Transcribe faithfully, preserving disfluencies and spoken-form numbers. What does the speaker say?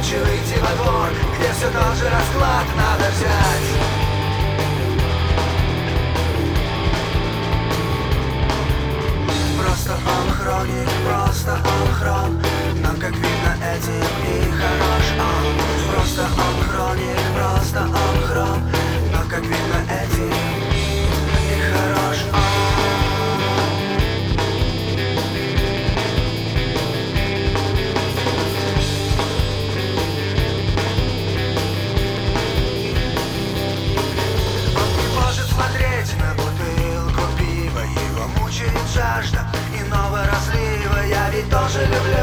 Ночью выйти во двор, где все тот же расклад надо взять. Просто он хроник, просто он хром, но как видно этим и хорош он. Просто он хроник, просто он хром, но как видно этим и хорош он. На бутылку пива его мучает жажда иного разлива. Я ведь тоже люблю